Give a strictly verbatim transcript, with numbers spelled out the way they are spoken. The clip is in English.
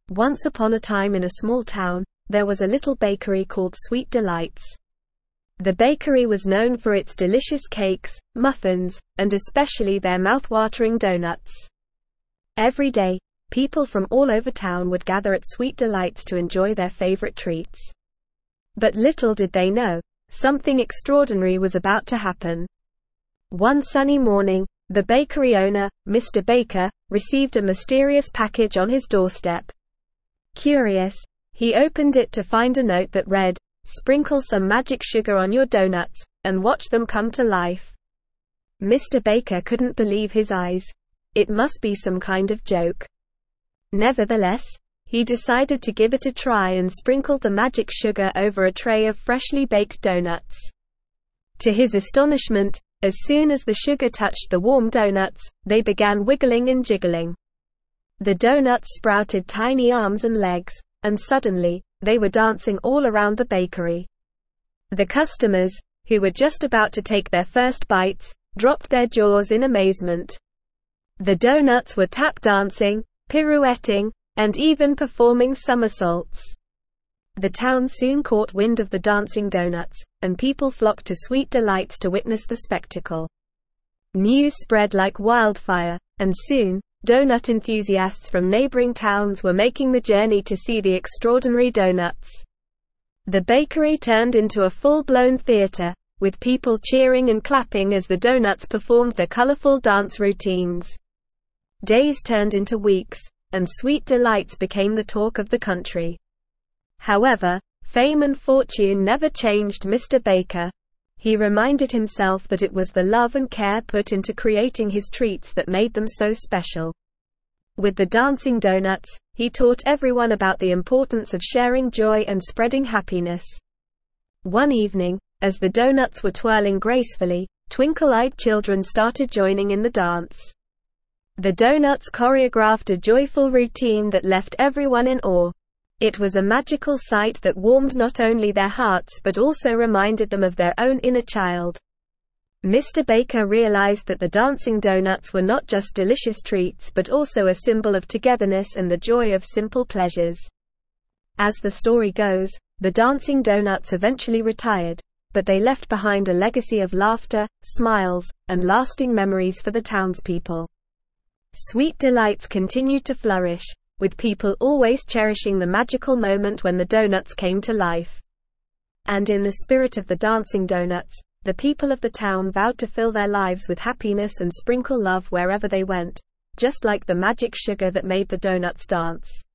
Once upon a time in a small town, there was a little bakery called Sweet Delights. The bakery was known for its delicious cakes, muffins, and especially their mouth-watering donuts. Every day, people from all over town would gather at Sweet Delights to enjoy their favorite treats. But little did they know, something extraordinary was about to happen. One sunny morning, the bakery owner, Mister Baker, received a mysterious package on his doorstep. Curious, he opened it to find a note that read, "Sprinkle some magic sugar on your donuts, and watch them come to life." Mister Baker couldn't believe his eyes. It must be some kind of joke. Nevertheless, he decided to give it a try and sprinkled the magic sugar over a tray of freshly baked donuts. To his astonishment, as soon as the sugar touched the warm donuts, they began wiggling and jiggling. The donuts sprouted tiny arms and legs, and suddenly, they were dancing all around the bakery. The customers, who were just about to take their first bites, dropped their jaws in amazement. The donuts were tap dancing, pirouetting, and even performing somersaults. The town soon caught wind of the dancing donuts, and people flocked to Sweet Delights to witness the spectacle. News spread like wildfire, and soon, donut enthusiasts from neighboring towns were making the journey to see the extraordinary donuts. The bakery turned into a full-blown theater, with people cheering and clapping as the donuts performed their colorful dance routines. Days turned into weeks, and Sweet Delights became the talk of the country. However, fame and fortune never changed Mister Baker. He reminded himself that it was the love and care put into creating his treats that made them so special. With the dancing donuts, he taught everyone about the importance of sharing joy and spreading happiness. One evening, as the donuts were twirling gracefully, twinkle-eyed children started joining in the dance. The donuts choreographed a joyful routine that left everyone in awe. It was a magical sight that warmed not only their hearts but also reminded them of their own inner child. Mister Baker realized that the dancing donuts were not just delicious treats but also a symbol of togetherness and the joy of simple pleasures. As the story goes, the dancing donuts eventually retired, but they left behind a legacy of laughter, smiles, and lasting memories for the townspeople. Sweet Delights continued to flourish, with people always cherishing the magical moment when the donuts came to life. And in the spirit of the dancing donuts, the people of the town vowed to fill their lives with happiness and sprinkle love wherever they went, just like the magic sugar that made the donuts dance.